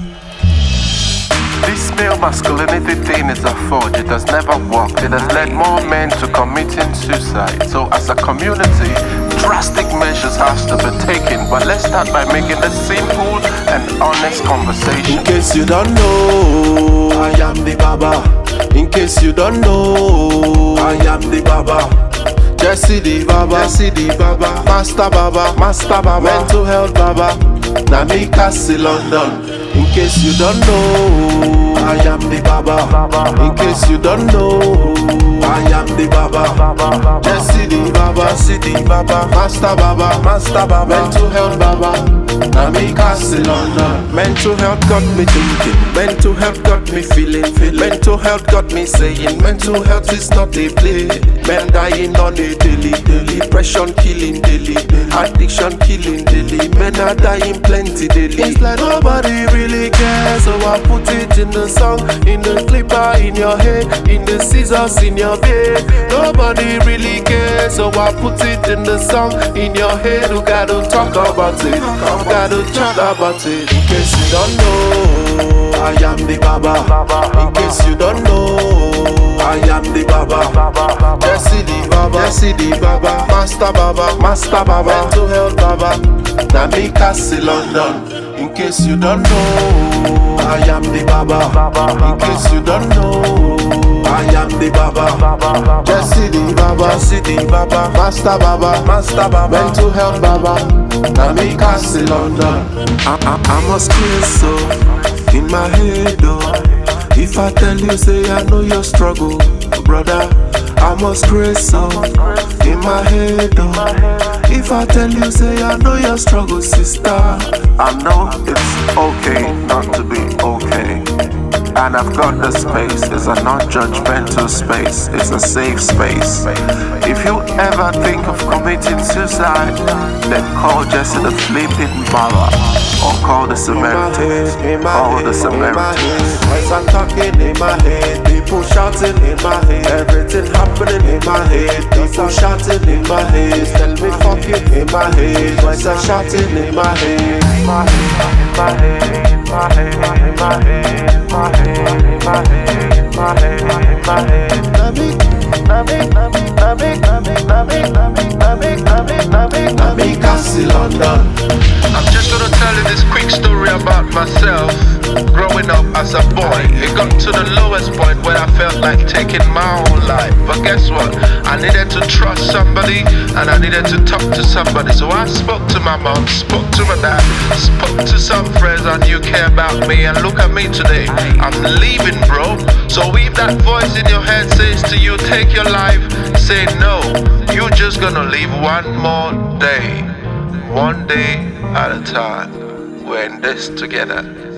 This male masculinity thing is a forge, it has never worked. It has led more men to committing suicide. So as a community, drastic measures has to be taken. But let's start by making this simple and honest conversation. In case you don't know, I am the Baba. In case you don't know, I am the Baba. Jesse the Baba, Jesse the Baba, Master Baba, Master Baba, Mental Health Baba, Namikasi London. In case you don't know, I am the Baba. In case you don't know, I am the Baba. Jesse the Baba, Jesse the Baba, Master Baba, Master Baba, Mental Health Baba, Namikasi London. Mental health got me thinking, mental health got me feeling. Mental health got me saying, mental health is not a play. Men dying on a daily, depression killing daily, addiction killing daily. Men are dying plenty daily. It's like nobody really cares, so I put it in the song, in the clipper in your head, in the scissors in your bed. Nobody really cares, so I put it in the song, in your head. You gotta talk about it, you gotta chat about it. In case you don't know, I am the Baba. In case you don't know, I am the Baba. Jesse the Baba, Jesse the Baba, Master Baba, Master Baba, Mental Health Baba, Namikasi London. In case you don't know, I am the Baba. In case you don't know, I am the Baba. Jesse the Baba, Jesse the Baba, Master Baba, Master Baba, Mental Health Baba, Namikasi London. I must crazy so in my head, oh. If I tell you, say I know your struggle, brother, I must crazy so in my head, oh. If I tell you, say I know your struggle, sister, I know it's okay not to be okay. And I've got the space, it's a non-judgmental space, it's a safe space. If you ever think of committing suicide, then call Jesse the flipping Baba, or call the Samaritan, call the Samaritan. As I'm talking in my head, people shouting in my head, everything happening in my head, people shouting in my head, tell me fuck it in my head, voice are shouting in my head, in my head, in my head, in my head, in my head, in my head, in my head, in my head, in my head. Namikasi London. I'm just gonna tell you this quick story about myself. Growing up as a boy, it got to the lowest point where I felt like taking my own life. But guess what? I needed to trust somebody, and I needed to talk to somebody. So I spoke to my mom, spoke to my dad, spoke to some friends I knew care about me. And look at me today, I'm leaving, bro. So if that voice in your head says to you, take your life, say no. You're just gonna live one more day, one day at a time. We're in this together.